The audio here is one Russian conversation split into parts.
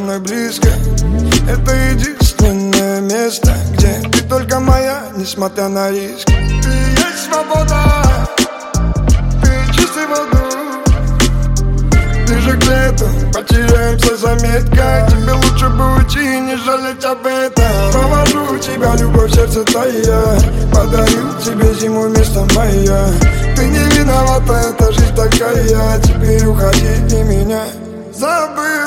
мной близко. Это единственное место, где ты только моя, несмотря на риски. Ты есть свобода, ты чистый воздух. Ближе к лету потеряемся заметка. Тебе лучше бы уйти и не жалеть об этом. Провожу тебя, любовь, сердце твоя. Подарю тебе зиму вместо моя. Ты не виновата, эта жизнь такая. Теперь уходи и меня забыл.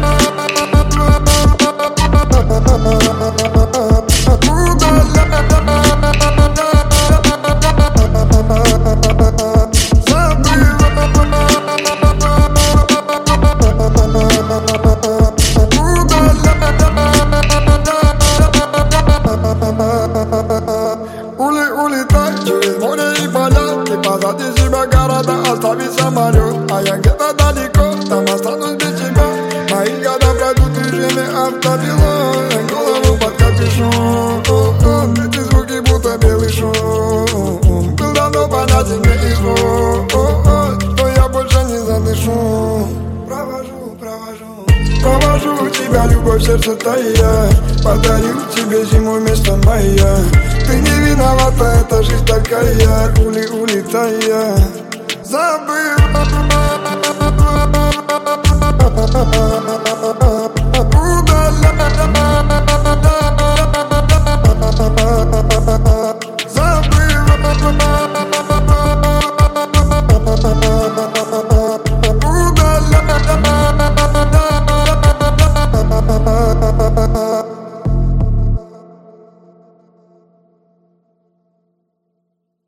Улетай через море и поля. Ты позади себя города, остави самолет. А я где-то далеко, там останусь без тебя. Мои года пройдут в режиме автопилот. Голову под капюшон. Эти звуки будто белый шум. Был давно понятен мне и что я больше не задышу. Провожу тебя, любовь, сердце твоя. Подарю тебе зиму вместо моя. Ты не виновата, эта жизнь такая. Улетая забыл.